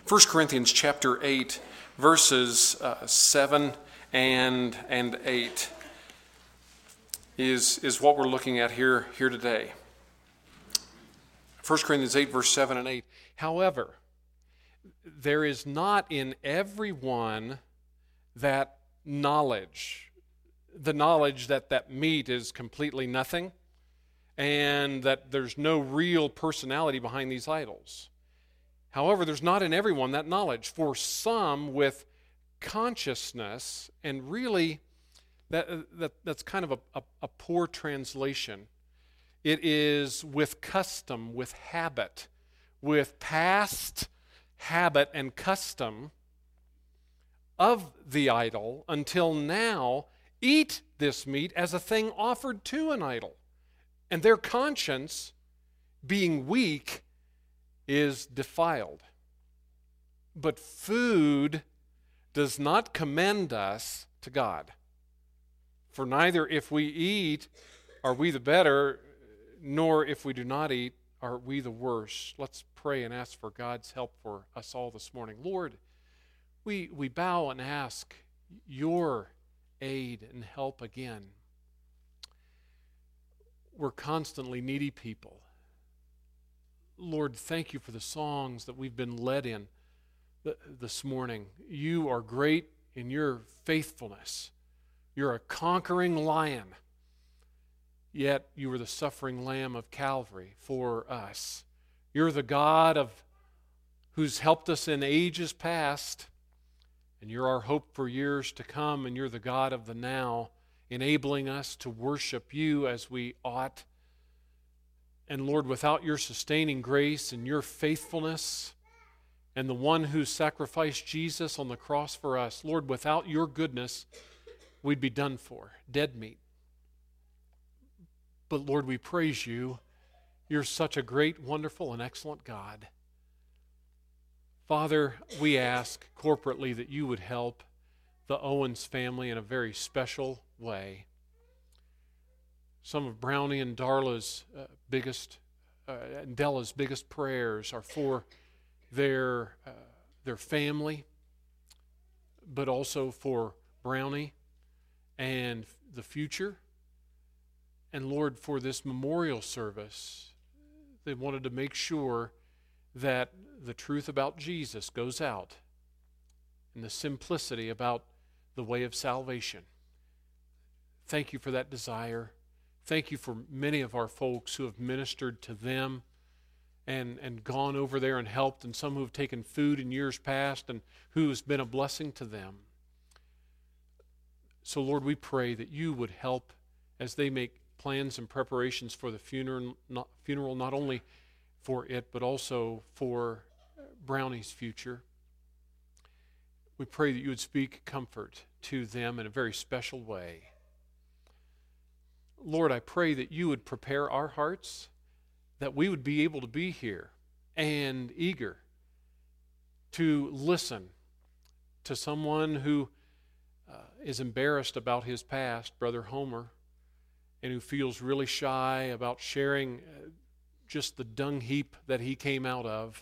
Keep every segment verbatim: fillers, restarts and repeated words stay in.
First Corinthians chapter eight, verses uh, seven and and eight is, is what we're looking at here, here today. First Corinthians eight, verse seven and eight. However, there is not in everyone that knowledge, the knowledge that that meat is completely nothing and that there's no real personality behind these idols. However, there's not in everyone that knowledge. For some with consciousness, and really that, that that's kind of a, a, a poor translation. It is with custom, with habit, with past habit and custom of the idol until now eat this meat as a thing offered to an idol. And their conscience, being weak, is defiled. But food does not commend us to God. For neither if we eat are we the better, nor if we do not eat are we the worse. Let's pray and ask for God's help for us all this morning. Lord, we, we bow and ask your aid and help again. We're constantly needy people. Lord, thank you for the songs that we've been led in th- this morning. You are great in your faithfulness. You're a conquering lion, yet you were the suffering lamb of Calvary for us. You're the God of who's helped us in ages past, and you're our hope for years to come, and you're the God of the now, enabling us to worship you as we ought. And Lord, without your sustaining grace and your faithfulness and the one who sacrificed Jesus on the cross for us, Lord, without your goodness, we'd be done for, dead meat. But Lord, we praise you. You're such a great, wonderful, and excellent God. Father, we ask corporately that you would help the Owens family in a very special way. Some of Brownie and Darla's uh, biggest, uh, and Della's biggest prayers are for their uh, their family, but also for Brownie and the future. And Lord, for this memorial service, they wanted to make sure that the truth about Jesus goes out and the simplicity about the way of salvation. Thank you for that desire. Thank you for many of our folks who have ministered to them and, and gone over there and helped, and some who have taken food in years past and who has been a blessing to them. So, Lord, we pray that you would help as they make plans and preparations for the funeral, not, funeral, not only for it, but also for Brownie's future. We pray that you would speak comfort to them in a very special way. Lord, I pray that you would prepare our hearts, that we would be able to be here and eager to listen to someone who uh, is embarrassed about his past, Brother Homer, and who feels really shy about sharing uh, just the dung heap that he came out of.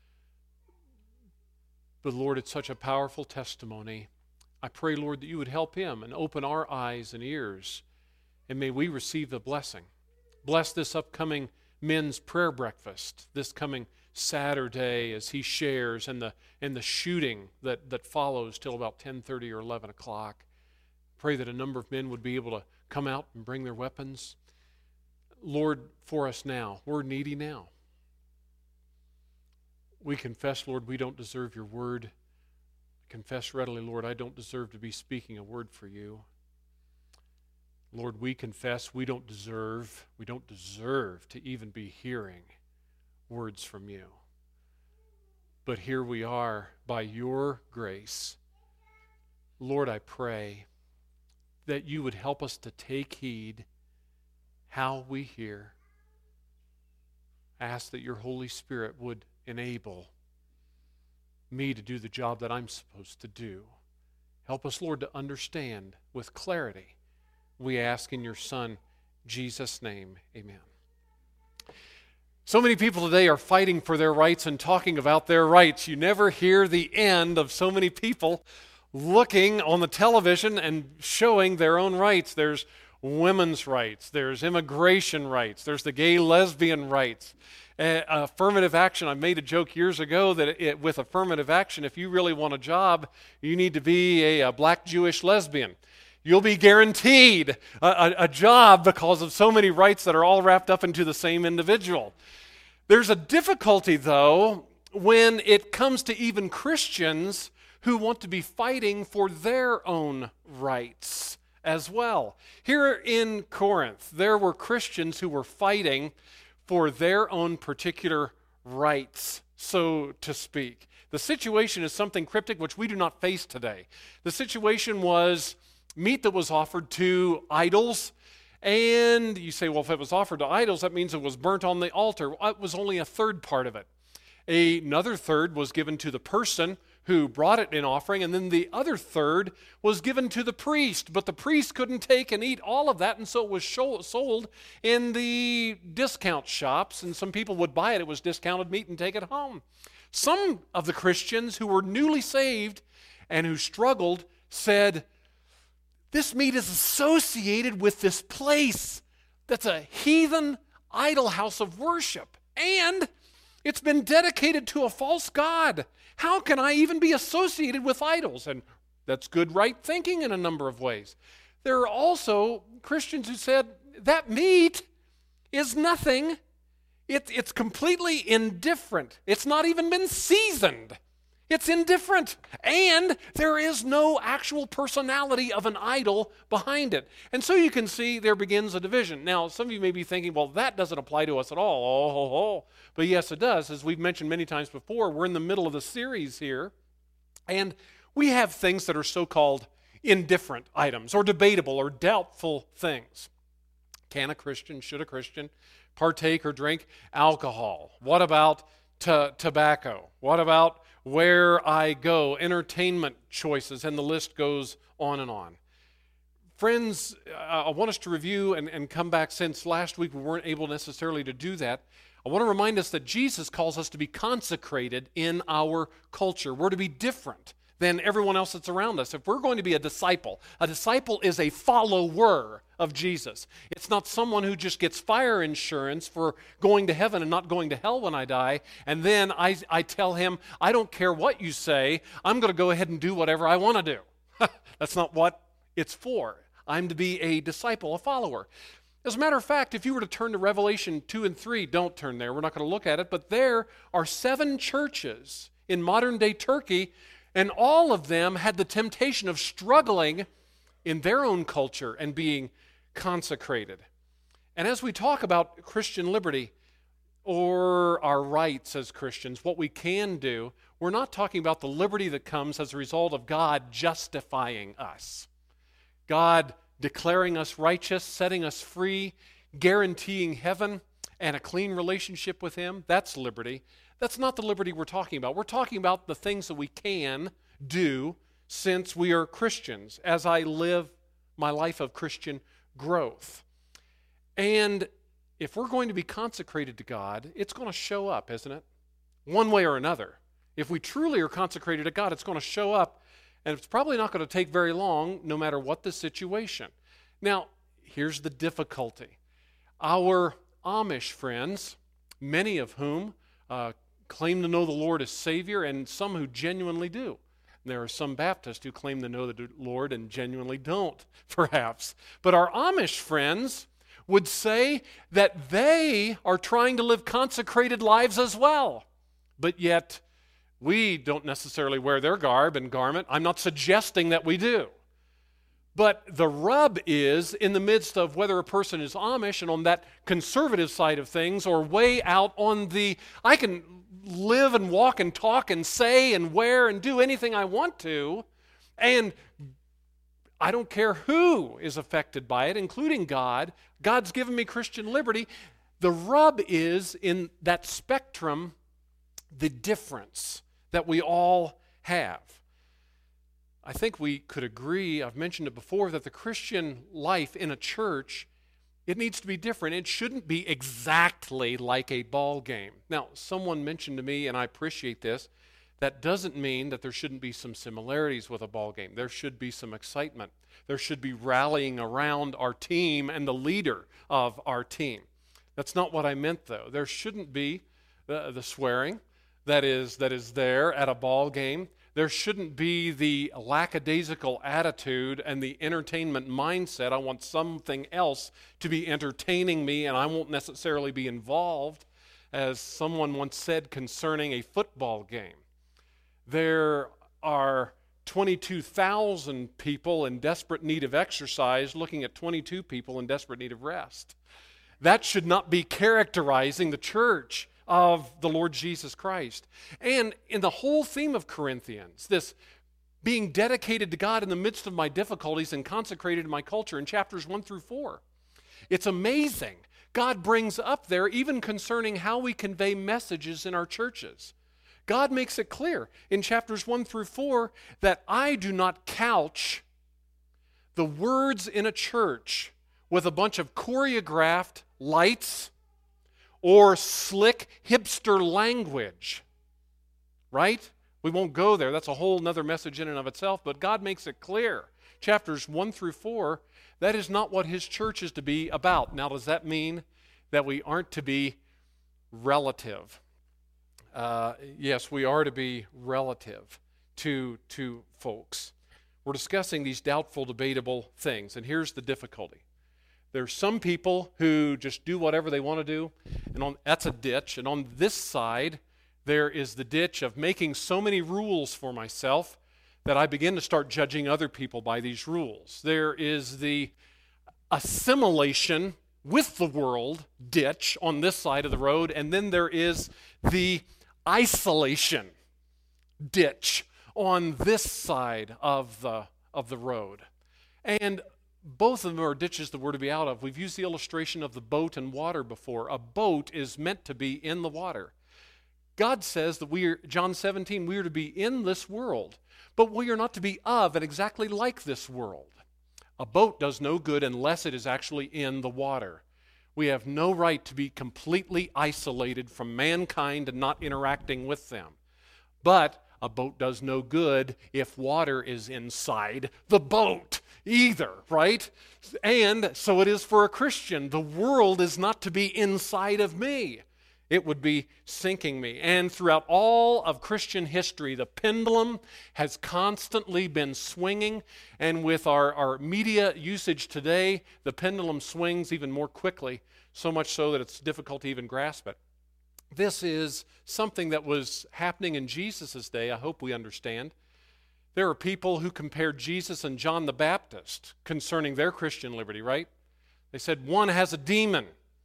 But Lord, it's such a powerful testimony. I pray, Lord, that you would help him and open our eyes and ears, and may we receive the blessing. Bless this upcoming men's prayer breakfast, this coming Saturday as he shares, and the and the shooting that, that follows till about ten thirty or eleven o'clock. Pray that a number of men would be able to come out and bring their weapons. Lord, for us now, we're needy now. We confess, Lord, we don't deserve your word. Confess readily, Lord, I don't deserve to be speaking a word for you. Lord, we confess we don't deserve, we don't deserve to even be hearing words from you. But here we are by your grace. Lord, I pray that you would help us to take heed how we hear. I ask that your Holy Spirit would enable me to do the job that I'm supposed to do. Help us, Lord, to understand with clarity. We ask in your Son, Jesus' name, amen. So many people today are fighting for their rights and talking about their rights. You never hear the end of so many people looking on the television and showing their own rights. There's women's rights, there's immigration rights, there's the gay lesbian rights. Uh, affirmative action. I made a joke years ago that it, with affirmative action, if you really want a job, you need to be a, a black Jewish lesbian. You'll be guaranteed a, a, a job because of so many rights that are all wrapped up into the same individual. There's a difficulty, though, when it comes to even Christians who want to be fighting for their own rights as well. Here in Corinth, there were Christians who were fighting for their own particular rights, so to speak. The situation is something cryptic which we do not face today. The situation was meat that was offered to idols, and you say, well, if it was offered to idols, that means it was burnt on the altar. Well, it was only a third part of it. Another third was given to the person who brought it in offering, and then the other third was given to the priest, but the priest couldn't take and eat all of that, and so it was show, sold in the discount shops, and some people would buy it. It was discounted meat and take it home. Some of the Christians who were newly saved and who struggled said, this meat is associated with this place that's a heathen idol house of worship, and it's been dedicated to a false god. How can I even be associated with idols? And that's good right thinking in a number of ways. There are also Christians who said that meat is nothing. It, it's completely indifferent. It's not even been seasoned. It's indifferent. And there is no actual personality of an idol behind it. And so you can see there begins a division. Now, some of you may be thinking, well, that doesn't apply to us at all. Oh, oh, oh. But yes, it does. As we've mentioned many times before, we're in the middle of the series here. And we have things that are so-called indifferent items or debatable or doubtful things. Can a Christian, should a Christian partake or drink alcohol? What about t- tobacco? What about where I go, entertainment choices, and the list goes on and on. Friends, I want us to review and, and come back, since last week we weren't able necessarily to do that. I want to remind us that Jesus calls us to be consecrated in our culture. We're to be different than everyone else that's around us. If we're going to be a disciple, a disciple is a follower of Jesus. It's not someone who just gets fire insurance for going to heaven and not going to hell when I die, and then I, I tell him, I don't care what you say, I'm going to go ahead and do whatever I want to do. That's not what it's for. I'm to be a disciple, a follower. As a matter of fact, if you were to turn to Revelation two and three, don't turn there, we're not going to look at it, but there are seven churches in modern-day Turkey, and all of them had the temptation of struggling in their own culture and being consecrated. And as we talk about Christian liberty or our rights as Christians, what we can do, we're not talking about the liberty that comes as a result of God justifying us. God declaring us righteous, setting us free, guaranteeing heaven and a clean relationship with Him. That's liberty. That's not the liberty we're talking about. We're talking about the things that we can do since we are Christians, as I live my life of Christian growth. And if we're going to be consecrated to God, it's going to show up, isn't it? One way or another. If we truly are consecrated to God, it's going to show up, and it's probably not going to take very long, no matter what the situation. Now, here's the difficulty. Our Amish friends, many of whom uh, claim to know the Lord as Savior, and some who genuinely do. There are some Baptists who claim to know the Lord and genuinely don't, perhaps. But our Amish friends would say that they are trying to live consecrated lives as well. But yet, we don't necessarily wear their garb and garment. I'm not suggesting that we do. But the rub is in the midst of whether a person is Amish and on that conservative side of things, or way out on the, I can live and walk and talk and say and wear and do anything I want to, and I don't care who is affected by it, including God. God's given me Christian liberty. The rub is in that spectrum, the difference that we all have. I think we could agree, I've mentioned it before, that the Christian life in a church It needs to be different. It shouldn't be exactly like a ball game. Now, someone mentioned to me, and I appreciate this, that doesn't mean that there shouldn't be some similarities with a ball game. There should be some excitement. There should be rallying around our team and the leader of our team. That's not what I meant, though. There shouldn't be the, the swearing that is, that is there at a ball game. There shouldn't be the lackadaisical attitude and the entertainment mindset. I want something else to be entertaining me, and I won't necessarily be involved, as someone once said concerning a football game. There are twenty-two thousand people in desperate need of exercise looking at twenty-two people in desperate need of rest. That should not be characterizing the church of the Lord Jesus Christ. And in the whole theme of Corinthians, this being dedicated to God in the midst of my difficulties and consecrated to my culture in chapters one through four, it's amazing. God brings up there even concerning how we convey messages in our churches. God makes it clear in chapters one through four that I do not couch the words in a church with a bunch of choreographed lights or slick hipster language, right? We won't go there. That's a whole nother message in and of itself, but God makes it clear. Chapters one through four, that is not what his church is to be about. Now, does that mean that we aren't to be relative? Uh, yes, we are to be relative to, to folks. We're discussing these doubtful, debatable things, and here's the difficulty. There's some people who just do whatever they want to do, and on, that's a ditch. And on this side, there is the ditch of making so many rules for myself that I begin to start judging other people by these rules. There is the assimilation with the world ditch on this side of the road, and then there is the isolation ditch on this side of the, of the road. And both of them are ditches that we're to be out of. We've used the illustration of the boat and water before. A boat is meant to be in the water. God says that we are, John seventeen, we are to be in this world, but we are not to be of and exactly like this world. A boat does no good unless it is actually in the water. We have no right to be completely isolated from mankind and not interacting with them. But a boat does no good if water is inside the boat either, right? And so it is for a Christian. The world is not to be inside of me. It would be sinking me. And throughout all of Christian history, the pendulum has constantly been swinging. And with our, our media usage today, the pendulum swings even more quickly, so much so that it's difficult to even grasp it. This is something that was happening in Jesus' day, I hope we understand. There are people who compared Jesus and John the Baptist concerning their Christian liberty, right? They said one has a demon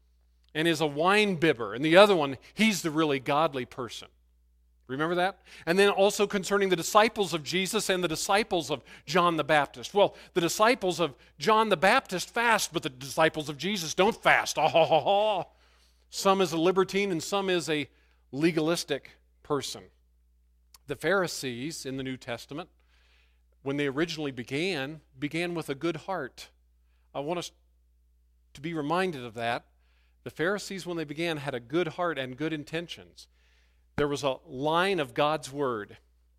and is a wine bibber, and the other one, he's the really godly person. Remember that? And then also concerning the disciples of Jesus and the disciples of John the Baptist. Well, the disciples of John the Baptist fast, but the disciples of Jesus don't fast. Oh, ho, ho, ho. Some is a libertine and some is a legalistic person. The Pharisees in the New Testament, when they originally began, began with a good heart. I want us to be reminded of that. The Pharisees, when they began, had a good heart and good intentions. There was a line of God's word.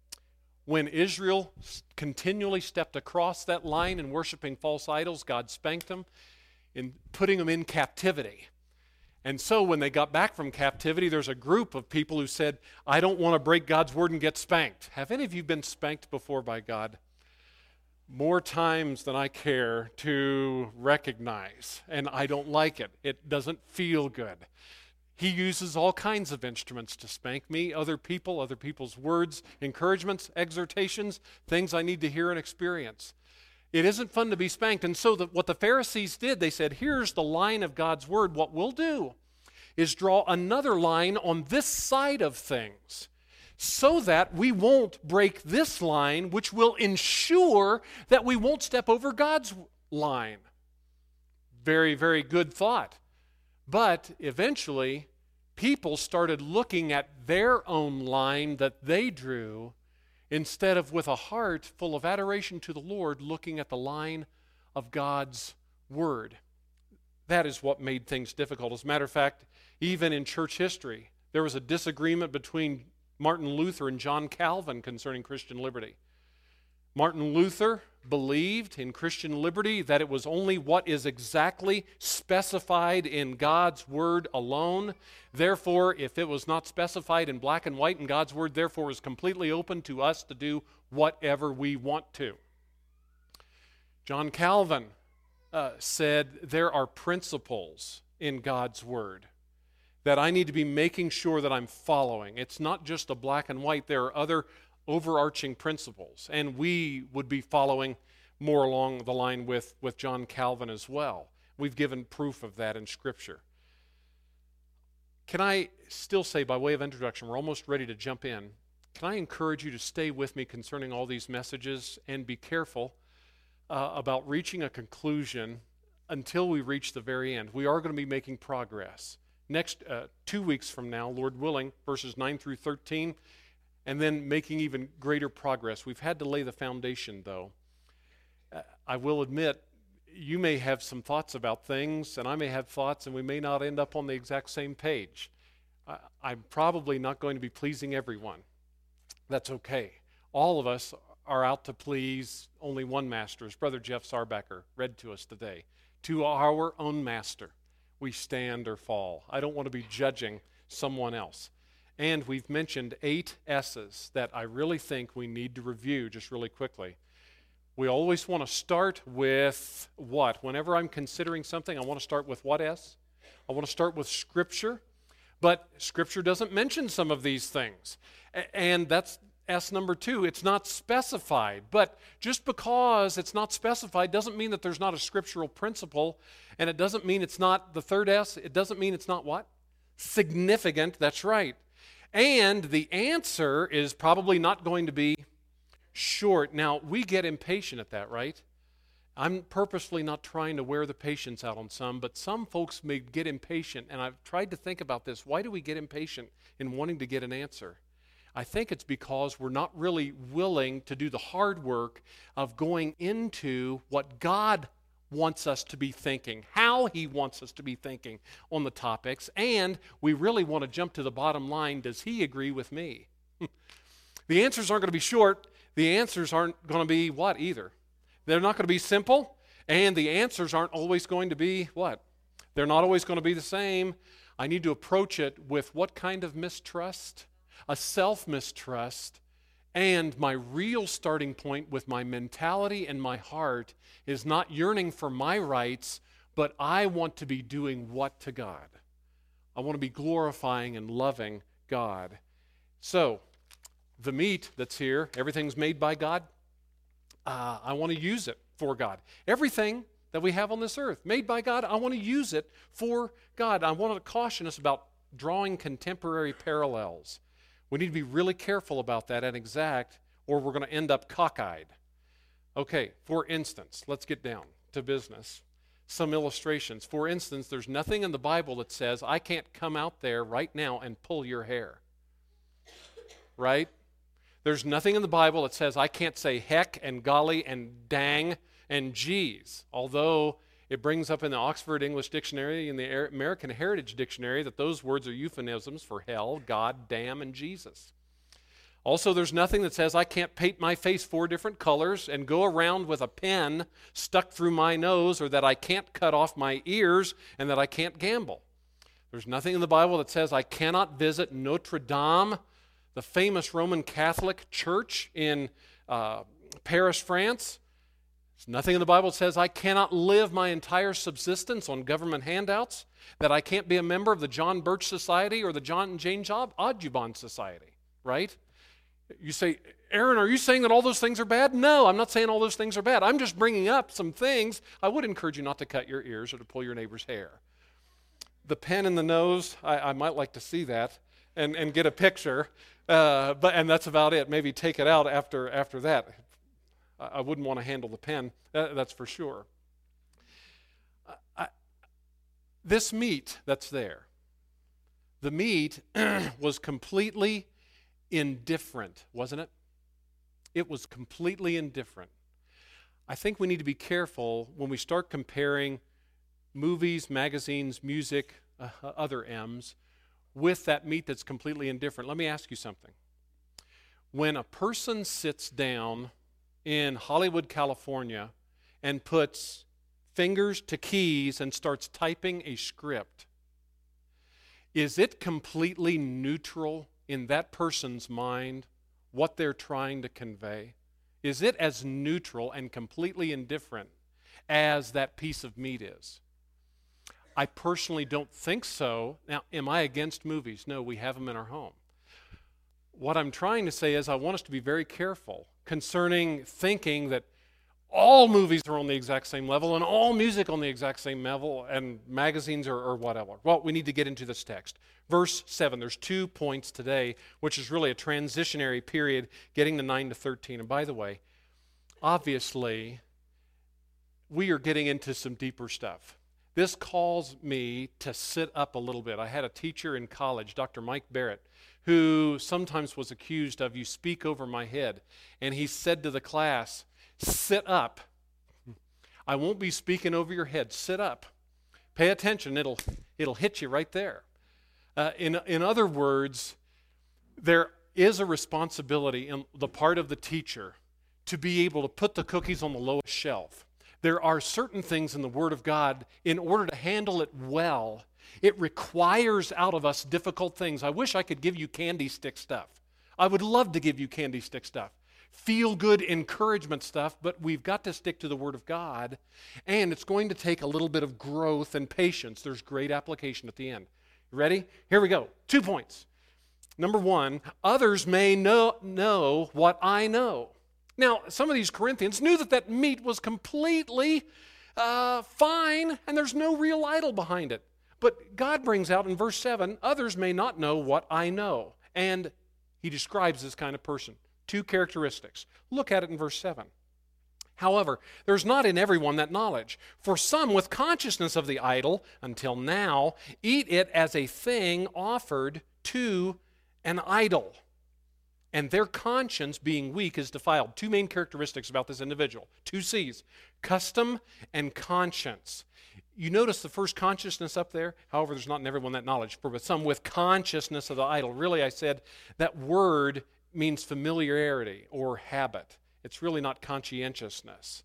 When Israel continually stepped across that line in worshiping false idols, God spanked them in putting them in captivity. And so when they got back from captivity, there's a group of people who said, I don't want to break God's word and get spanked. Have any of you been spanked before by God? More times than I care to recognize, and I don't like it. It doesn't feel good. He uses all kinds of instruments to spank me, other people, other people's words, encouragements, exhortations, things I need to hear and experience. It isn't fun to be spanked. And so the, what the Pharisees did, they said, here's the line of God's word. What we'll do is draw another line on this side of things so that we won't break this line, which will ensure that we won't step over God's line. Very, very good thought. But eventually, people started looking at their own line that they drew instead of with a heart full of adoration to the Lord, looking at the line of God's word. That is what made things difficult. As a matter of fact, even in church history, there was a disagreement between Martin Luther and John Calvin concerning Christian liberty. Martin Luther believed in Christian liberty that it was only what is exactly specified in God's Word alone. Therefore, if it was not specified in black and white in God's Word, therefore is completely open to us to do whatever we want to. John Calvin uh, said there are principles in God's Word that I need to be making sure that I'm following. It's not just a black and white. There are other overarching principles, and we would be following more along the line with, with John Calvin as well. We've given proof of that in Scripture. Can I still say, by way of introduction, we're almost ready to jump in, can I encourage you to stay with me concerning all these messages and be careful uh, about reaching a conclusion until we reach the very end. We are going to be making progress. Next, uh, two weeks from now, Lord willing, verses nine through thirteen, and then making even greater progress. We've had to lay the foundation, though. Uh, I will admit, you may have some thoughts about things, and I may have thoughts, and we may not end up on the exact same page. I, I'm probably not going to be pleasing everyone. That's okay. All of us are out to please only one master, as Brother Jeff Sarbacker read to us today. To our own master, we stand or fall. I don't want to be judging someone else. And we've mentioned eight S's that I really think we need to review just really quickly. We always want to start with what? Whenever I'm considering something, I want to start with what S? I want to start with Scripture, but Scripture doesn't mention some of these things. And that's S number two. It's not specified. But just because it's not specified doesn't mean that there's not a scriptural principle, and it doesn't mean it's not the third S. It doesn't mean it's not what? Significant. That's right. And the answer is probably not going to be short. Now, we get impatient at that, right? I'm purposefully not trying to wear the patience out on some, but some folks may get impatient, and I've tried to think about this. Why do we get impatient in wanting to get an answer? I think it's because we're not really willing to do the hard work of going into what God wants us to be thinking, how He wants us to be thinking on the topics, and we really want to jump to the bottom line. Does He agree with me? The answers aren't going to be short. The answers aren't going to be what either. They're not going to be simple, and the answers aren't always going to be what? They're not always going to be the same. I need to approach it with what kind of mistrust? A self-mistrust. And my real starting point with my mentality and my heart is not yearning for my rights, but I want to be doing what to God? I want to be glorifying and loving God. So, the meat that's here, everything's made by God. Uh, I want to use it for God. Everything that we have on this earth, made by God, I want to use it for God. I want to caution us about drawing contemporary parallels. We need to be really careful about that and exact, or we're going to end up cockeyed. Okay, for instance, let's get down to business. Some illustrations. For instance, there's nothing in the Bible that says, I can't come out there right now and pull your hair. Right? There's nothing in the Bible that says, I can't say heck and golly and dang and geez. Although it brings up in the Oxford English Dictionary and the American Heritage Dictionary that those words are euphemisms for hell, God, damn, and Jesus. Also, there's nothing that says I can't paint my face four different colors and go around with a pen stuck through my nose, or that I can't cut off my ears and that I can't gamble. There's nothing in the Bible that says I cannot visit Notre Dame, the famous Roman Catholic church in uh, Paris, France. There's nothing in the Bible that says I cannot live my entire subsistence on government handouts, that I can't be a member of the John Birch Society or the John and Jane Audubon Society, right? You say, Aaron, are you saying that all those things are bad? No, I'm not saying all those things are bad. I'm just bringing up some things. I would encourage you not to cut your ears or to pull your neighbor's hair. The pen in the nose, I, I might like to see that and, and get a picture, uh, but and that's about it. Maybe take it out after after that. I wouldn't want to handle the pen, that's for sure. I, this meat that's there, the meat was completely indifferent, wasn't it? It was completely indifferent. I think we need to be careful when we start comparing movies, magazines, music, uh, other M's, with that meat that's completely indifferent. Let me ask you something. When a person sits down in Hollywood, California, and puts fingers to keys and starts typing a script, is it completely neutral in that person's mind what they're trying to convey? Is it as neutral and completely indifferent as that piece of meat is? I personally don't think so. Now, am I against movies? No, we have them in our home. What I'm trying to say is I want us to be very careful concerning thinking that all movies are on the exact same level and all music on the exact same level and magazines or, or whatever. Well, we need to get into this text. Verse seven, there's two points today, which is really a transitionary period getting to nine to thirteen. And by the way, obviously, we are getting into some deeper stuff. This calls me to sit up a little bit. I had a teacher in college, Doctor Mike Barrett, who sometimes was accused of, "You speak over my head." And he said to the class, "Sit up. I won't be speaking over your head. Sit up. Pay attention. It'll, it'll hit you right there." Uh, in, in other words, there is a responsibility in the part of the teacher to be able to put the cookies on the lowest shelf. There are certain things in the Word of God, in order to handle it well, it requires out of us difficult things. I wish I could give you candy stick stuff. I would love to give you candy stick stuff. Feel-good encouragement stuff, but we've got to stick to the Word of God, and it's going to take a little bit of growth and patience. There's great application at the end. You ready? Here we go. Two points. Number one, others may know, know what I know. Now, some of these Corinthians knew that that meat was completely uh, fine, and there's no real idol behind it. But God brings out in verse seven, others may not know what I know. And he describes this kind of person. Two characteristics. Look at it in verse seven. However, there's not in everyone that knowledge. For some with consciousness of the idol, until now, eat it as a thing offered to an idol. And their conscience, being weak, is defiled. Two main characteristics about this individual. Two C's. Custom and conscience. You notice the first consciousness up there? However, there's not in everyone that knowledge. For with some with consciousness of the idol. Really, I said that word means familiarity or habit. It's really not conscientiousness.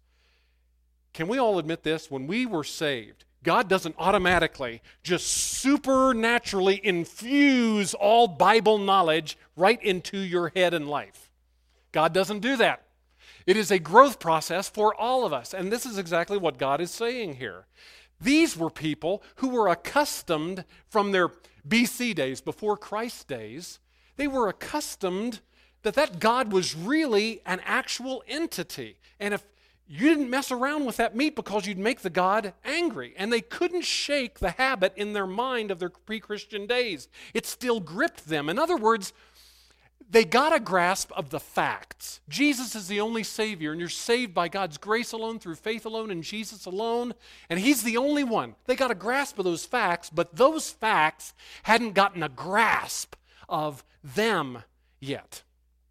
Can we all admit this? When we were saved, God doesn't automatically just supernaturally infuse all Bible knowledge right into your head and life. God doesn't do that. It is a growth process for all of us, and this is exactly what God is saying here. These were people who were accustomed from their B C days, before Christ's days, they were accustomed that that God was really an actual entity. And if you didn't mess around with that meat because you'd make the God angry. And they couldn't shake the habit in their mind of their pre-Christian days. It still gripped them. In other words, they got a grasp of the facts. Jesus is the only Savior, and you're saved by God's grace alone, through faith alone, in Jesus alone, and He's the only one. They got a grasp of those facts, but those facts hadn't gotten a grasp of them yet.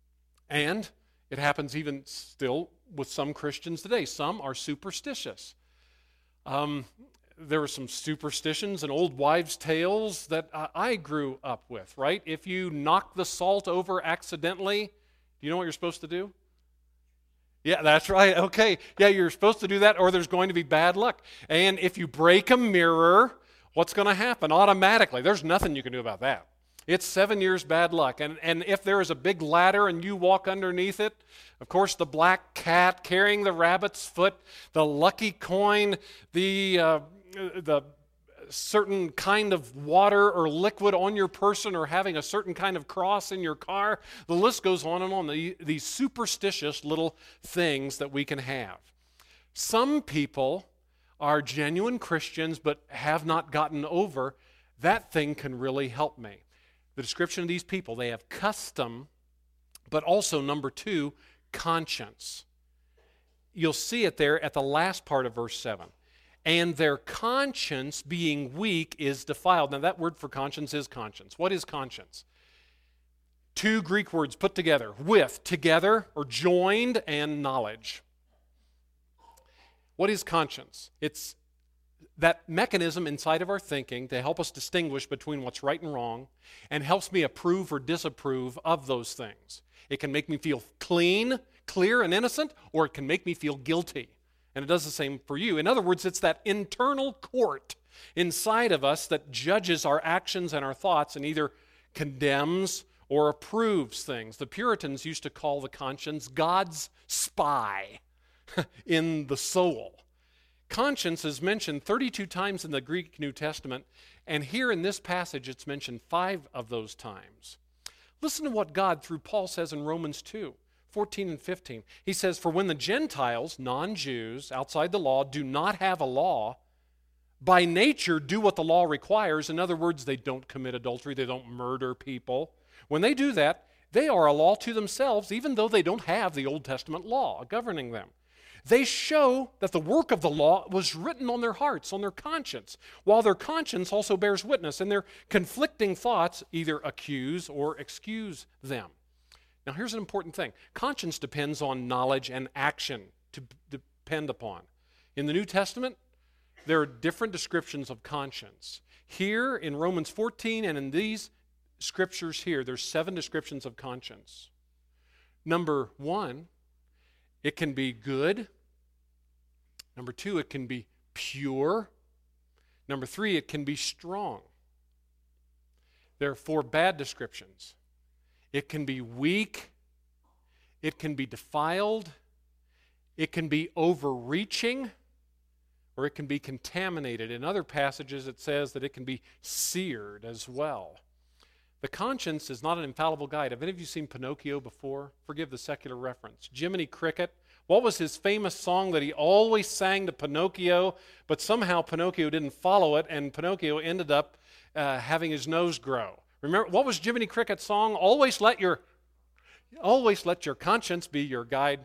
And it happens even still with some Christians today. Some are superstitious. Um, there were some superstitions and old wives' tales that uh, I grew up with, right? If you knock the salt over accidentally, do you know what you're supposed to do? Yeah, that's right. Okay. Yeah, you're supposed to do that, or there's going to be bad luck. And if you break a mirror, what's going to happen? Automatically, there's nothing you can do about that. It's seven years bad luck. And, and if there is a big ladder and you walk underneath it, of course, the black cat carrying the rabbit's foot, the lucky coin, the, uh, the certain kind of water or liquid on your person, or having a certain kind of cross in your car, the list goes on and on. The, these superstitious little things that we can have. Some people are genuine Christians but have not gotten over, that thing can really help me. The description of these people, they have custom, but also, number two, conscience. You'll see it there at the last part of verse seven. And their conscience, being weak, is defiled. Now, that word for conscience is conscience. What is conscience? Two Greek words put together: with, together, or joined, and knowledge. What is conscience? It's that mechanism inside of our thinking to help us distinguish between what's right and wrong and helps me approve or disapprove of those things. It can make me feel clean, clear, and innocent, or it can make me feel guilty. And it does the same for you. In other words, it's that internal court inside of us that judges our actions and our thoughts and either condemns or approves things. The Puritans used to call the conscience God's spy in the soul. Conscience is mentioned thirty-two times in the Greek New Testament, and here in this passage it's mentioned five of those times. Listen to what God, through Paul, says in Romans two, fourteen and fifteen. He says, "For when the Gentiles, non-Jews, outside the law, do not have a law, by nature do what the law requires." In other words, they don't commit adultery, they don't murder people. When they do that, they are a law to themselves, even though they don't have the Old Testament law governing them. They show that the work of the law was written on their hearts, on their conscience, while their conscience also bears witness, and their conflicting thoughts either accuse or excuse them. Now, here's an important thing. Conscience depends on knowledge and action to depend upon. In the New Testament, there are different descriptions of conscience. Here in Romans fourteen and in these scriptures here, there's seven descriptions of conscience. Number one, it can be good. Number two, it can be pure. Number three, it can be strong. There are four bad descriptions. It can be weak. It can be defiled. It can be overreaching. Or it can be contaminated. In other passages, it says that it can be seared as well. The conscience is not an infallible guide. Have any of you seen Pinocchio before? Forgive the secular reference. Jiminy Cricket, what was his famous song that he always sang to Pinocchio, but somehow Pinocchio didn't follow it, and Pinocchio ended up uh, having his nose grow? Remember, what was Jiminy Cricket's song? Always let your, always let your conscience be your guide.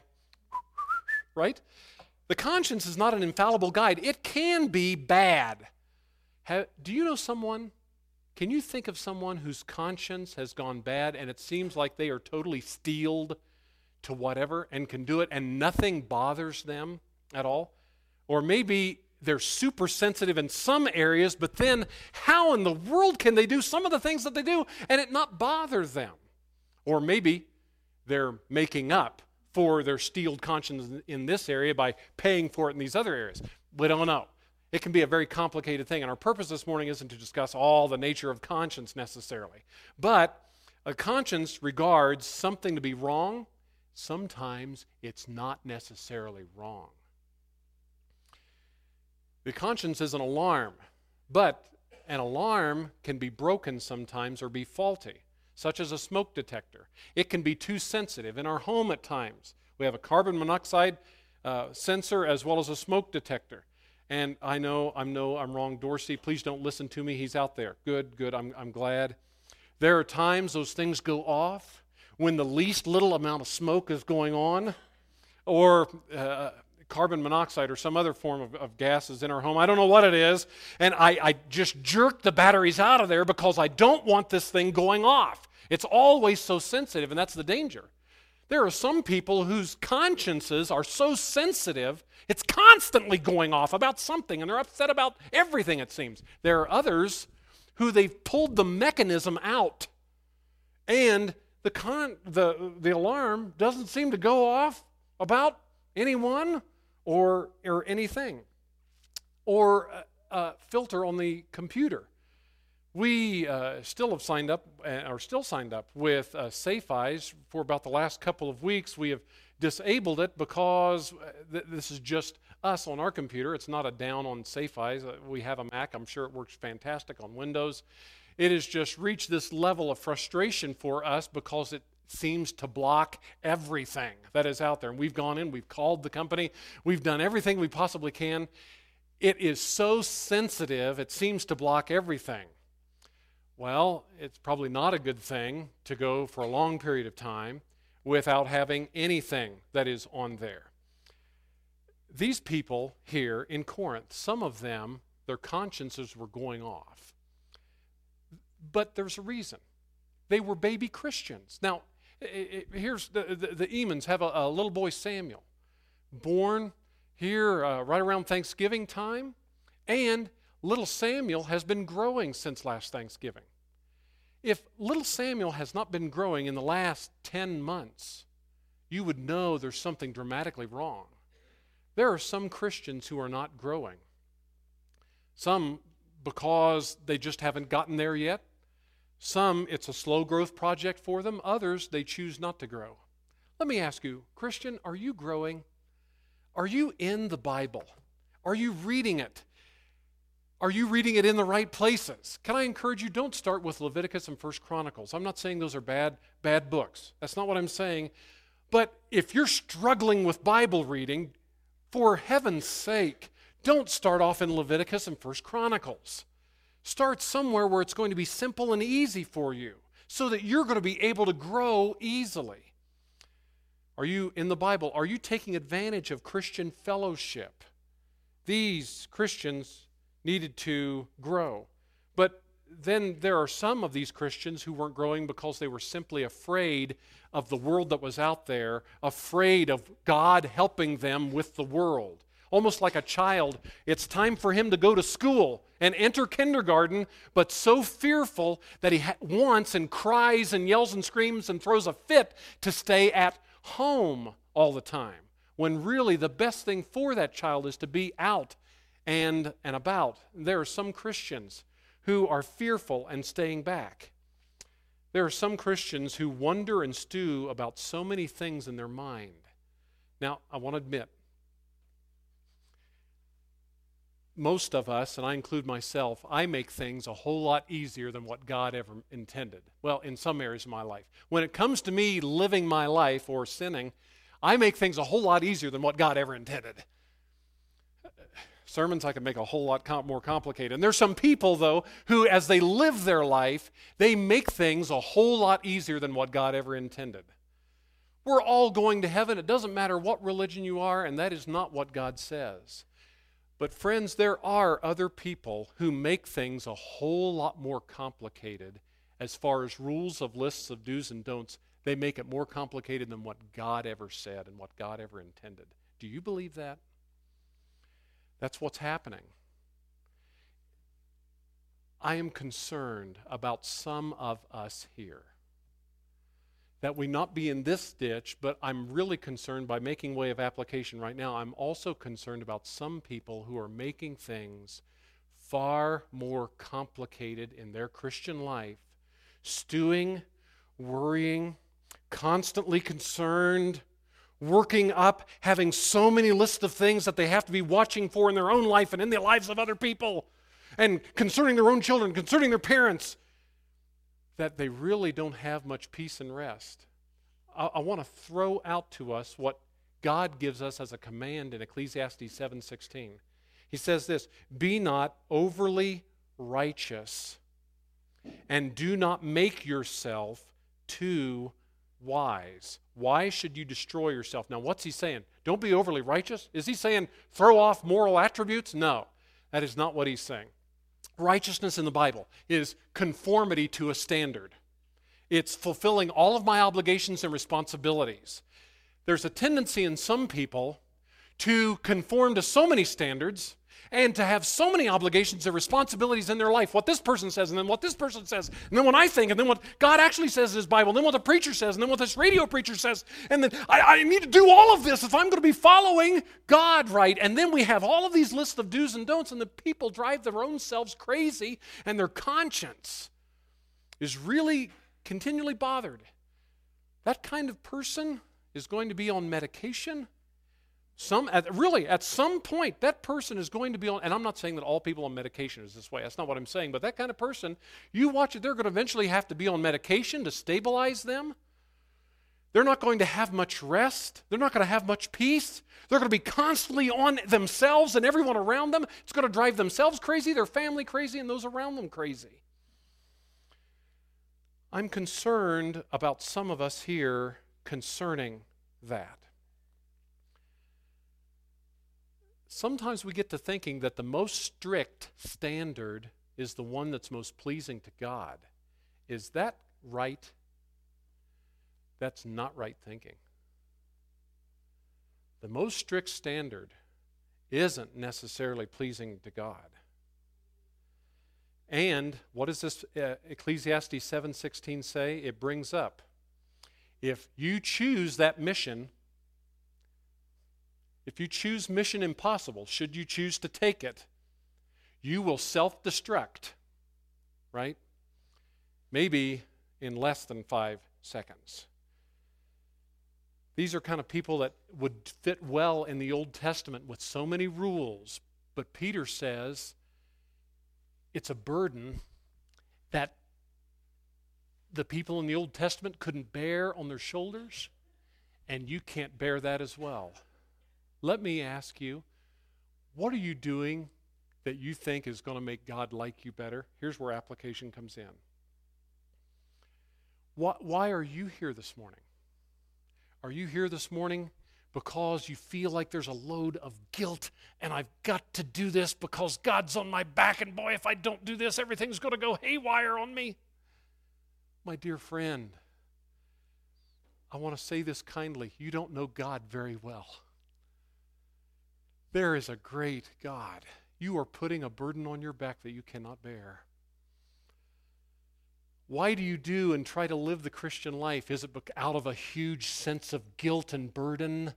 Right? The conscience is not an infallible guide. It can be bad. Have, do you know someone? Can you think of someone whose conscience has gone bad and it seems like they are totally steeled to whatever and can do it and nothing bothers them at all? Or maybe they're super sensitive in some areas, but then how in the world can they do some of the things that they do and it not bother them? Or maybe they're making up for their steeled conscience in this area by paying for it in these other areas. We don't know. It can be a very complicated thing, and our purpose this morning isn't to discuss all the nature of conscience necessarily. But a conscience regards something to be wrong. Sometimes it's not necessarily wrong. The conscience is an alarm, but an alarm can be broken sometimes or be faulty, such as a smoke detector. It can be too sensitive. In our home at times, we have a carbon monoxide uh, sensor as well as a smoke detector. And I know, I know I'm wrong. Dorsey, please don't listen to me. He's out there. Good, good. I'm, I'm glad. There are times those things go off when the least little amount of smoke is going on, or uh, carbon monoxide or some other form of, of gases in our home. I don't know what it is. And I, I just jerk the batteries out of there because I don't want this thing going off. It's always so sensitive, and that's the danger. There are some people whose consciences are so sensitive, it's constantly going off about something, and they're upset about everything, it seems. There are others who they've pulled the mechanism out, and the con- the, the alarm doesn't seem to go off about anyone or, or anything, or a, a filter on the computer. We uh, still have signed up, uh, or still signed up with uh, SafeEyes for about the last couple of weeks. We have disabled it because th- this is just us on our computer. It's not a down on SafeEyes. Uh, we have a Mac. I'm sure it works fantastic on Windows. It has just reached this level of frustration for us because it seems to block everything that is out there. And we've gone in, we've called the company, we've done everything we possibly can. It is so sensitive, it seems to block everything. Well, it's probably not a good thing to go for a long period of time without having anything that is on there. These people here in Corinth, some of them, their consciences were going off. But there's a reason. They were baby Christians. Now, it, it, here's the, the, the Emans have a, a little boy, Samuel, born here uh, right around Thanksgiving time. And little Samuel has been growing since last Thanksgiving. If little Samuel has not been growing in the last ten months, you would know there's something dramatically wrong. There are some Christians who are not growing. Some because they just haven't gotten there yet. Some, it's a slow growth project for them. Others, they choose not to grow. Let me ask you, Christian, are you growing? Are you in the Bible? Are you reading it? Are you reading it in the right places? Can I encourage you, don't start with Leviticus and First Chronicles. I'm not saying those are bad, bad books. That's not what I'm saying. But if you're struggling with Bible reading, for heaven's sake, don't start off in Leviticus and First Chronicles. Start somewhere where it's going to be simple and easy for you so that you're going to be able to grow easily. Are you in the Bible? Are you taking advantage of Christian fellowship? These Christians needed to grow. But then there are some of these Christians who weren't growing because they were simply afraid of the world that was out there, afraid of God helping them with the world. Almost like a child, it's time for him to go to school and enter kindergarten, but so fearful that he ha- wants and cries and yells and screams and throws a fit to stay at home all the time, when really the best thing for that child is to be out and, and about. There are some Christians who are fearful and staying back. There are some Christians who wonder and stew about so many things in their mind. Now, I want to admit, most of us, and I include myself, I make things a whole lot easier than what God ever intended. Well, in some areas of my life. When it comes to me living my life or sinning, I make things a whole lot easier than what God ever intended. Sermons I can make a whole lot com- more complicated. And there's some people, though, who as they live their life, they make things a whole lot easier than what God ever intended. We're all going to heaven. It doesn't matter what religion you are, and that is not what God says. But friends, there are other people who make things a whole lot more complicated as far as rules of lists of do's and don'ts. They make it more complicated than what God ever said and what God ever intended. Do you believe that? That's what's happening. I am concerned about some of us here, that we not be in this ditch, but I'm really concerned by making way of application right now. I'm also concerned about some people who are making things far more complicated in their Christian life, stewing, worrying, constantly concerned, working up, having so many lists of things that they have to be watching for in their own life and in the lives of other people, and concerning their own children, concerning their parents, that they really don't have much peace and rest. I, I want to throw out to us what God gives us as a command in Ecclesiastes seven sixteen. He says this, "Be not overly righteous, and do not make yourself too wise." Why should you destroy yourself? Now, what's he saying? Don't be overly righteous? Is he saying throw off moral attributes? No, that is not what he's saying. Righteousness in the Bible is conformity to a standard. It's fulfilling all of my obligations and responsibilities. There's a tendency in some people to conform to so many standards and to have so many obligations and responsibilities in their life. What this person says, and then what this person says, and then what I think, and then what God actually says in his Bible, and then what the preacher says, and then what this radio preacher says, and then I, I need to do all of this if I'm going to be following God right. And then we have all of these lists of do's and don'ts, and the people drive their own selves crazy, and their conscience is really continually bothered. That kind of person is going to be on medication. Some at, really, at some point, that person is going to be on, and I'm not saying that all people on medication is this way. That's not what I'm saying. But that kind of person, you watch it, they're going to eventually have to be on medication to stabilize them. They're not going to have much rest. They're not going to have much peace. They're going to be constantly on themselves and everyone around them. It's going to drive themselves crazy, their family crazy, and those around them crazy. I'm concerned about some of us here concerning that. Sometimes we get to thinking that the most strict standard is the one that's most pleasing to God. Is that right? That's not right thinking. The most strict standard isn't necessarily pleasing to God. And what does this uh, Ecclesiastes seven sixteen say? It brings up, if you choose that mission, if you choose mission impossible, should you choose to take it, you will self-destruct, right? Maybe in less than five seconds. These are kind of people that would fit well in the Old Testament with so many rules. But Peter says it's a burden that the people in the Old Testament couldn't bear on their shoulders, and you can't bear that as well. Let me ask you, what are you doing that you think is going to make God like you better? Here's where application comes in. Why, why are you here this morning? Are you here this morning because you feel like there's a load of guilt and I've got to do this because God's on my back, and boy, if I don't do this, everything's going to go haywire on me? My dear friend, I want to say this kindly. You don't know God very well. There is a great God. You are putting a burden on your back that you cannot bear. Why do you do and try to live the Christian life? Is it out of a huge sense of guilt and burden?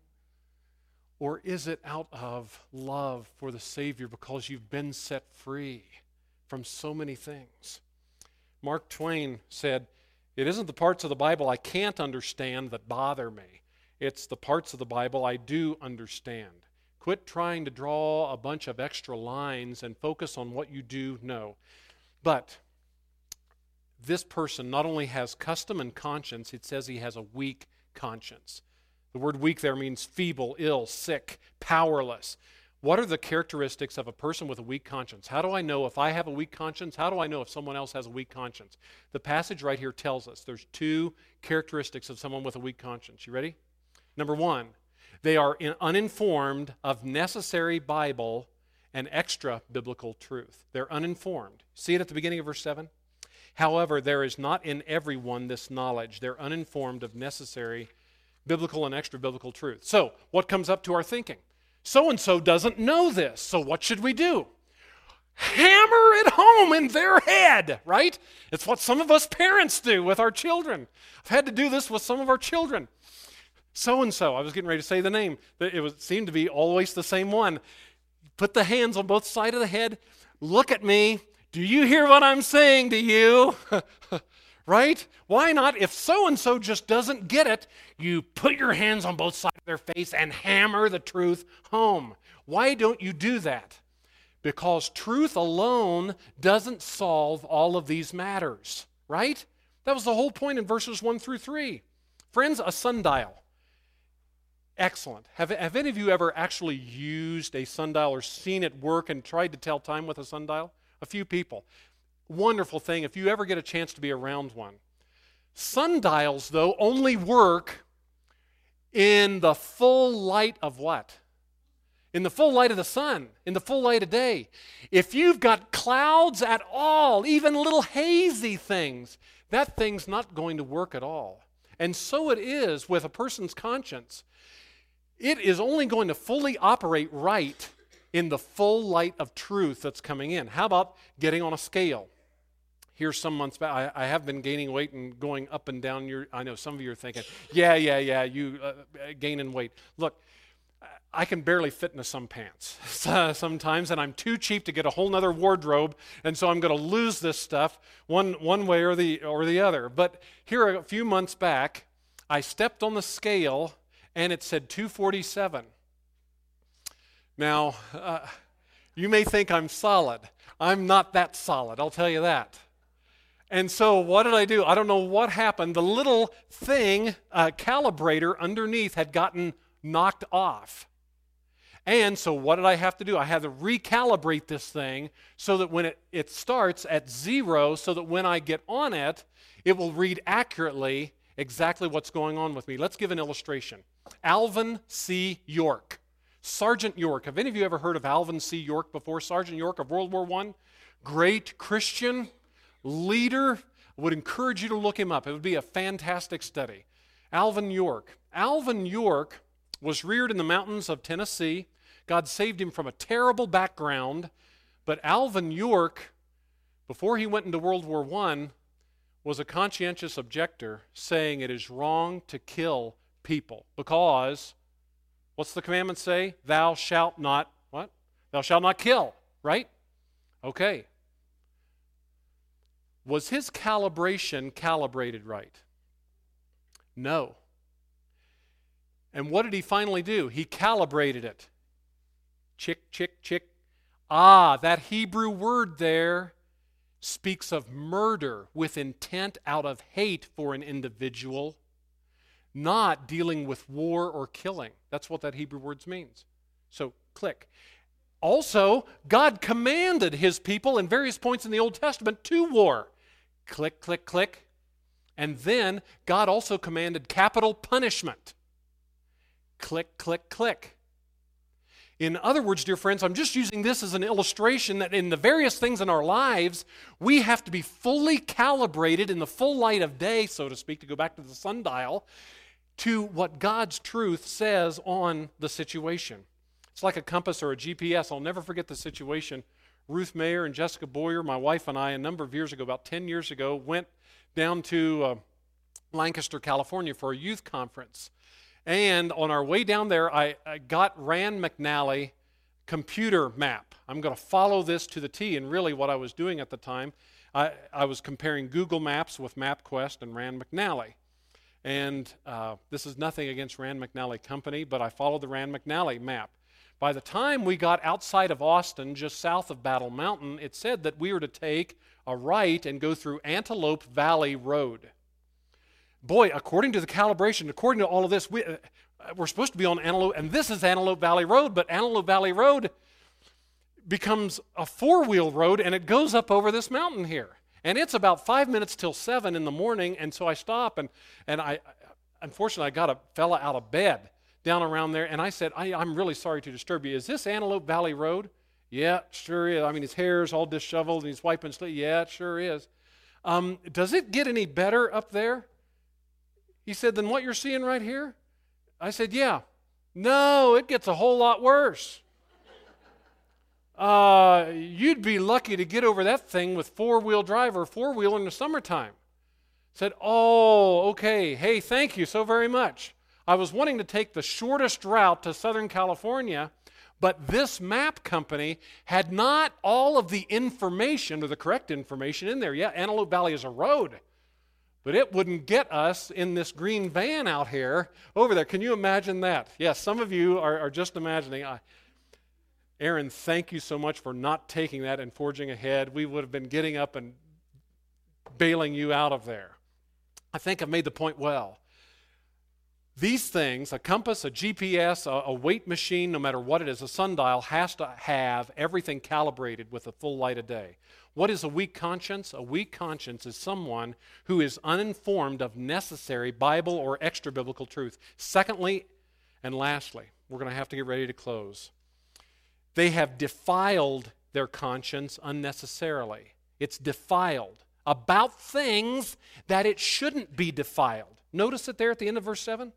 Or is it out of love for the Savior because you've been set free from so many things? Mark Twain said, "It isn't the parts of the Bible I can't understand that bother me. It's the parts of the Bible I do understand. Quit trying to draw a bunch of extra lines and focus on what you do know." But this person not only has custom and conscience, it says he has a weak conscience. The word weak there means feeble, ill, sick, powerless. What are the characteristics of a person with a weak conscience? How do I know if I have a weak conscience? How do I know if someone else has a weak conscience? The passage right here tells us there's two characteristics of someone with a weak conscience. You ready? Number one, they are in, uninformed of necessary Bible and extra biblical truth. They're uninformed. See it at the beginning of verse seven? However, there is not in everyone this knowledge. They're uninformed of necessary biblical and extra biblical truth. So, what comes up to our thinking? So-and-so doesn't know this, so what should we do? Hammer it home in their head, right? It's what some of us parents do with our children. I've had to do this with some of our children. So-and-so, I was getting ready to say the name. It was, seemed to be always the same one. Put the hands on both sides of the head. Look at me. Do you hear what I'm saying to you? Right? Why not? If so-and-so just doesn't get it, you put your hands on both sides of their face and hammer the truth home. Why don't you do that? Because truth alone doesn't solve all of these matters, right? That was the whole point in verses one through three. Friends, a sundial. Excellent. Have, have any of you ever actually used a sundial or seen it work and tried to tell time with a sundial? A few people. Wonderful thing if you ever get a chance to be around one. Sundials, though, only work in the full light of what? In the full light of the sun, in the full light of day. If you've got clouds at all, even little hazy things, that thing's not going to work at all. And so it is with a person's conscience. It is only going to fully operate right in the full light of truth that's coming in. How about getting on a scale? Here some months back, I, I have been gaining weight and going up and down. Your, I know some of you are thinking, yeah, yeah, yeah, you uh, gaining weight. Look, I can barely fit into some pants sometimes, and I'm too cheap to get a whole nother wardrobe, and so I'm going to lose this stuff one, one way or the, or the other. But here a few months back, I stepped on the scale, and it said two forty-seven. Now, uh, you may think I'm solid. I'm not that solid, I'll tell you that. And so what did I do? I don't know what happened. The little thing, uh, calibrator underneath had gotten knocked off. And so what did I have to do? I had to recalibrate this thing so that when it, it starts at zero, so that when I get on it, it will read accurately exactly what's going on with me. Let's give an illustration. Alvin C. York. Sergeant York. Have any of you ever heard of Alvin C. York before? Sergeant York of World War One. Great Christian leader. I would encourage you to look him up. It would be a fantastic study. Alvin York. Alvin York was reared in the mountains of Tennessee, God saved him from a terrible background, but Alvin York, before he went into World War One, was a conscientious objector, saying it is wrong to kill people because, what's the commandment say? Thou shalt not, what? Thou shalt not kill, right? Okay. Was his calibration calibrated right? No. And what did he finally do? He calibrated it. Chick, chick, chick. Ah, that Hebrew word there speaks of murder with intent out of hate for an individual, not dealing with war or killing. That's what that Hebrew word means. So, click. Also, God commanded his people in various points in the Old Testament to war. Click, click, click. And then God also commanded capital punishment. Click, click, click. In other words, dear friends, I'm just using this as an illustration that in the various things in our lives, we have to be fully calibrated in the full light of day, so to speak, to go back to the sundial, to what God's truth says on the situation. It's like a compass or a G P S. I'll never forget the situation. Ruth Mayer and Jessica Boyer, my wife and I, a number of years ago, about ten years ago, went down to uh, Lancaster, California for a youth conference. And on our way down there, I, I got Rand McNally computer map. I'm going to follow this to the T. And really what I was doing at the time, I, I was comparing Google Maps with MapQuest and Rand McNally. And uh, this is nothing against Rand McNally Company, but I followed the Rand McNally map. By the time we got outside of Austin, just south of Battle Mountain, it said that we were to take a right and go through Antelope Valley Road. Boy, according to the calibration, according to all of this, we, uh, we're supposed to be on Antelope, and this is Antelope Valley Road, but Antelope Valley Road becomes a four-wheel road, and it goes up over this mountain here. And it's about five minutes till seven in the morning, and so I stop, and, and I, unfortunately, I got a fella out of bed down around there, and I said, I, I'm really sorry to disturb you. Is this Antelope Valley Road? Yeah, sure is. I mean, his hair's all disheveled, and he's wiping sleep. Yeah, it sure is. Um, does it get any better up there? He said, than what you're seeing right here? I said, yeah. No, it gets a whole lot worse. Uh, you'd be lucky to get over that thing with four-wheel drive or four-wheel in the summertime. Said, oh, okay. Hey, thank you so very much. I was wanting to take the shortest route to Southern California, but this map company had not all of the information or the correct information in there. Yeah, Antelope Valley is a road, but it wouldn't get us in this green van out here over there. Can you imagine that? Yes, yeah, some of you are, are just imagining. I, Aaron, thank you so much for not taking that and forging ahead. We would have been getting up and bailing you out of there. I think I've made the point well. These things, a compass, a G P S, a, a weight machine, no matter what it is, a sundial, has to have everything calibrated with the full light of day. What is a weak conscience? A weak conscience is someone who is uninformed of necessary Bible or extra-biblical truth. Secondly, and lastly, we're going to have to get ready to close. They have defiled their conscience unnecessarily. It's defiled about things that it shouldn't be defiled. Notice it there at the end of verse seven.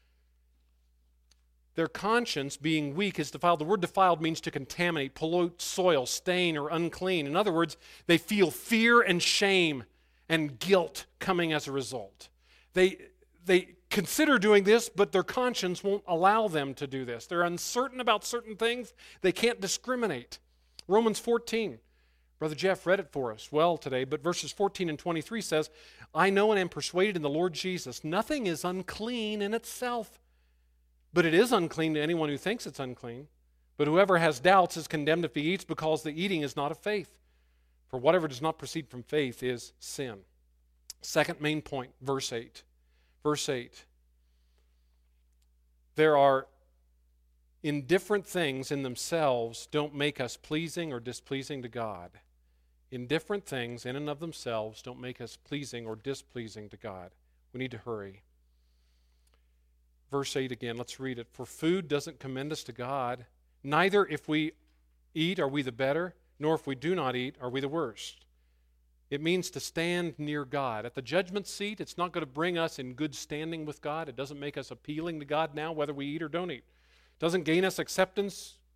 Their conscience, being weak, is defiled. The word defiled means to contaminate, pollute, soil, stain, or unclean. In other words, they feel fear and shame and guilt coming as a result. They, they consider doing this, but their conscience won't allow them to do this. They're uncertain about certain things. They can't discriminate. Romans fourteen. Brother Jeff read it for us well today, but verses fourteen and twenty-three says, I know and am persuaded in the Lord Jesus, nothing is unclean in itself, but it is unclean to anyone who thinks it's unclean. But whoever has doubts is condemned if he eats, because the eating is not of faith. For whatever does not proceed from faith is sin. Second main point, verse eight. Verse eight. There are indifferent things in themselves don't make us pleasing or displeasing to God. Indifferent things in and of themselves don't make us pleasing or displeasing to God. We need to hurry. Verse eight again, let's read it. For food doesn't commend us to God. Neither if we eat are we the better, nor if we do not eat are we the worst. It means to stand near God. At the judgment seat, it's not going to bring us in good standing with God. It doesn't make us appealing to God now, whether we eat or don't eat. It doesn't gain us acceptance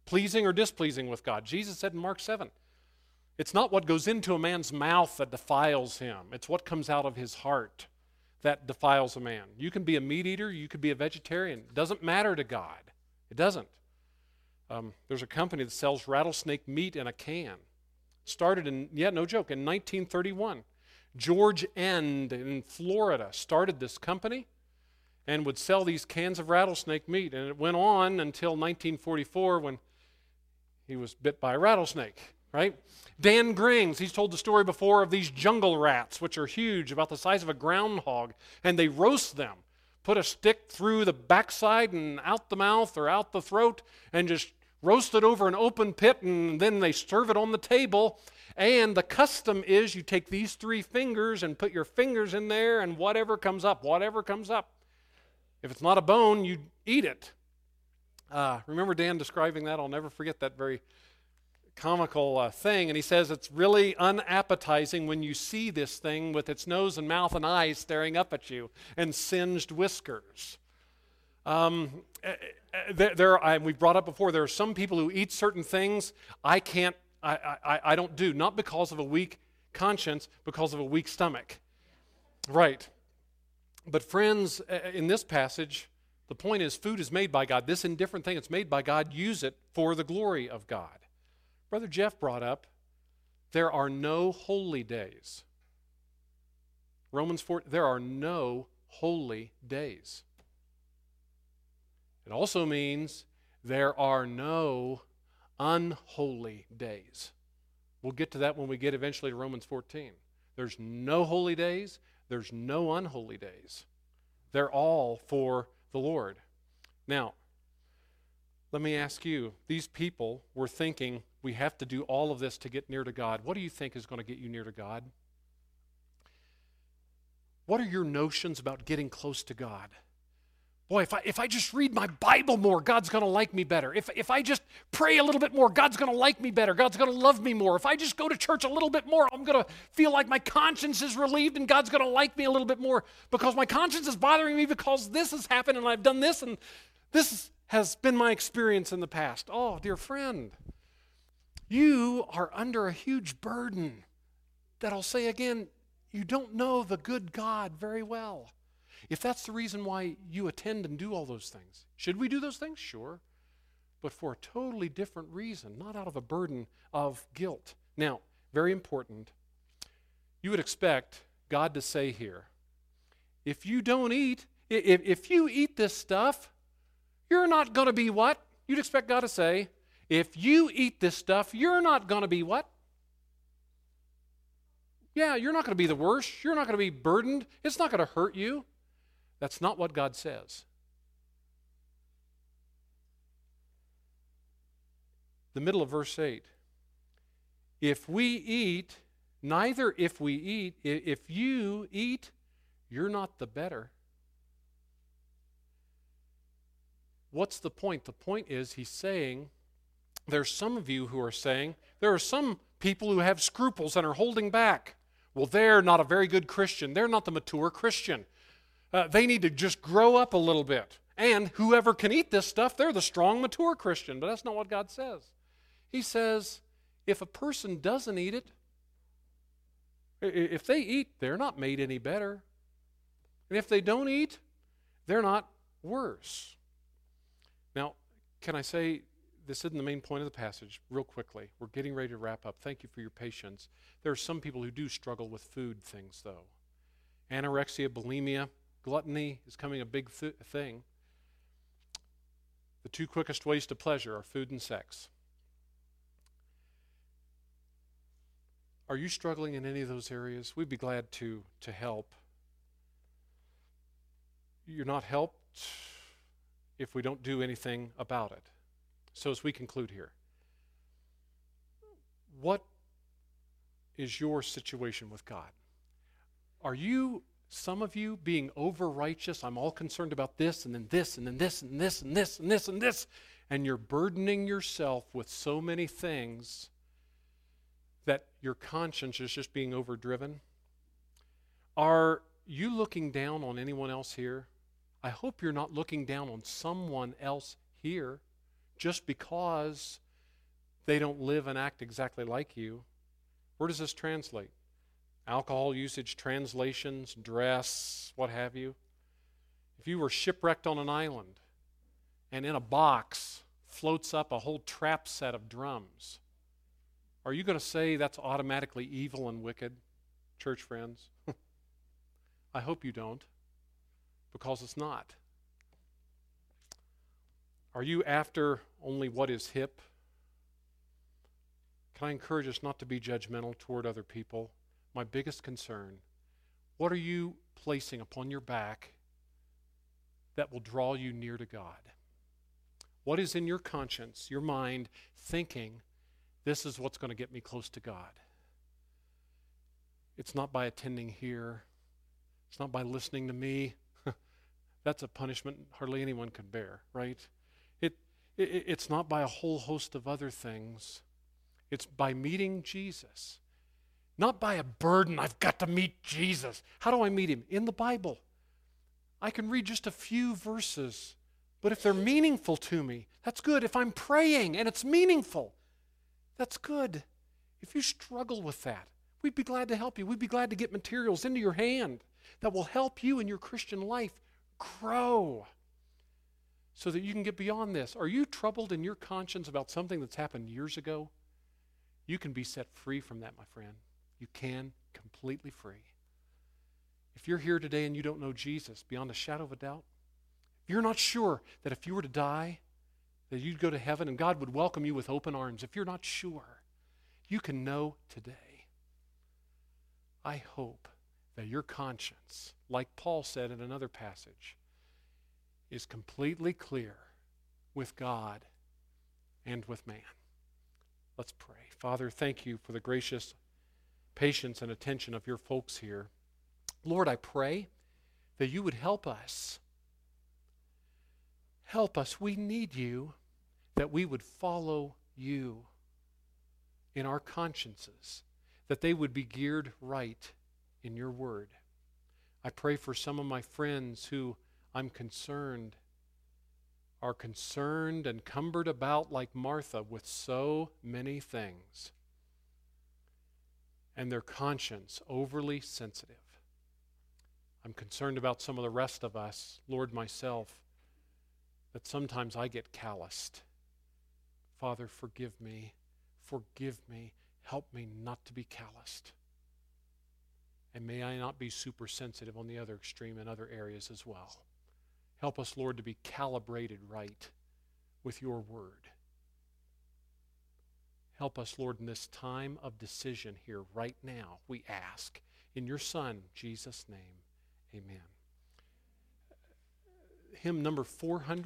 pleasing or displeasing with God. Jesus said in Mark seven, it's not what goes into a man's mouth that defiles him. It's what comes out of his heart that defiles a man. You can be a meat eater. You could be a vegetarian. It doesn't matter to God. It doesn't. Um, there's a company that sells rattlesnake meat in a can. Started in, yeah, no joke, in nineteen thirty-one. George End in Florida started this company and would sell these cans of rattlesnake meat. And it went on until nineteen forty-four when he was bit by a rattlesnake, right? Dan Grings, he's told the story before of these jungle rats, which are huge, about the size of a groundhog, and they roast them. Put a stick through the backside and out the mouth or out the throat and just roast it over an open pit, and then they serve it on the table. And the custom is you take these three fingers and put your fingers in there, and whatever comes up, whatever comes up. If it's not a bone, you eat it. Uh, remember Dan describing that? I'll never forget that very comical uh, thing. And he says it's really unappetizing when you see this thing with its nose and mouth and eyes staring up at you and singed whiskers. Um, there, there I, we've brought up before, there are some people who eat certain things I can't, I, I, I don't do, not because of a weak conscience, because of a weak stomach. Right. But friends, in this passage, the point is food is made by God. This indifferent thing, it's made by God. Use it for the glory of God. Brother Jeff brought up, there are no holy days. Romans four, there are no holy days. It also means there are no unholy days. We'll get to that when we get eventually to Romans fourteen. There's no holy days. There's no unholy days. They're all for the Lord. Now, let me ask you, these people were thinking we have to do all of this to get near to God. What do you think is going to get you near to God? What are your notions about getting close to God? Boy, if I, if I just read my Bible more, God's going to like me better. If, if I just pray a little bit more, God's going to like me better. God's going to love me more. If I just go to church a little bit more, I'm going to feel like my conscience is relieved and God's going to like me a little bit more because my conscience is bothering me because this has happened and I've done this and this has been my experience in the past. Oh, dear friend, you are under a huge burden that I'll say again, you don't know the good God very well. If that's the reason why you attend and do all those things, should we do those things? Sure. But for a totally different reason, not out of a burden of guilt. Now, very important, you would expect God to say here, if you don't eat, if, if you eat this stuff, you're not going to be what? You'd expect God to say, if you eat this stuff, you're not going to be what? Yeah, you're not going to be the worst. You're not going to be burdened. It's not going to hurt you. That's not what God says. The middle of verse eight. If we eat, neither if we eat, if you eat, you're not the better. What's the point? The point is he's saying, there's some of you who are saying, there are some people who have scruples and are holding back. Well, they're not a very good Christian. They're not the mature Christian. Uh, they need to just grow up a little bit. And whoever can eat this stuff, they're the strong, mature Christian. But that's not what God says. He says, if a person doesn't eat it, if they eat, they're not made any better. And if they don't eat, they're not worse. Now, can I say, this isn't the main point of the passage, real quickly. We're getting ready to wrap up. Thank you for your patience. There are some people who do struggle with food things, though. Anorexia, bulimia, gluttony is becoming a big th- thing. The two quickest ways to pleasure are food and sex. Are you struggling in any of those areas? We'd be glad to, to help. You're not helped if we don't do anything about it. So as we conclude here, what is your situation with God? Are you, some of you, being over-righteous? I'm all concerned about this, and then this, and then this, and this, and this, and this, and this. And you're burdening yourself with so many things that your conscience is just being overdriven. Are you looking down on anyone else here? I hope you're not looking down on someone else here just because they don't live and act exactly like you. Where does this translate? Alcohol usage, translations, dress, what have you. If you were shipwrecked on an island and in a box floats up a whole trap set of drums, are you going to say that's automatically evil and wicked, church friends? I hope you don't, because it's not. Are you after only what is hip? Can I encourage us not to be judgmental toward other people? My biggest concern, what are you placing upon your back that will draw you near to God? What is in your conscience, your mind, thinking, this is what's going to get me close to God? It's not by attending here. It's not by listening to me. That's a punishment hardly anyone could bear, right? It, it It's not by a whole host of other things. It's by meeting Jesus. Not by a burden, I've got to meet Jesus. How do I meet him? In the Bible. I can read just a few verses, but if they're meaningful to me, that's good. If I'm praying and it's meaningful, that's good. If you struggle with that, we'd be glad to help you. We'd be glad to get materials into your hand that will help you in your Christian life grow so that you can get beyond this. Are you troubled in your conscience about something that's happened years ago? You can be set free from that, my friend. You can, completely free. If you're here today and you don't know Jesus, beyond a shadow of a doubt, if you're not sure that if you were to die, that you'd go to heaven and God would welcome you with open arms, if you're not sure, you can know today. I hope that your conscience, like Paul said in another passage, is completely clear with God and with man. Let's pray. Father, thank you for the gracious patience and attention of your folks here. Lord, I pray that you would help us. Help us. We need you, that we would follow you in our consciences, that they would be geared right in your word. I pray for some of my friends who I'm concerned are concerned and cumbered about like Martha with so many things, and their conscience overly sensitive. I'm concerned about some of the rest of us, Lord, myself, that sometimes I get calloused. Father, forgive me. Forgive me. Help me not to be calloused. And may I not be super sensitive on the other extreme in other areas as well. Help us, Lord, to be calibrated right with your word. Help us, Lord, in this time of decision here right now, we ask. In your Son, Jesus' name, amen. Hymn number four hundred.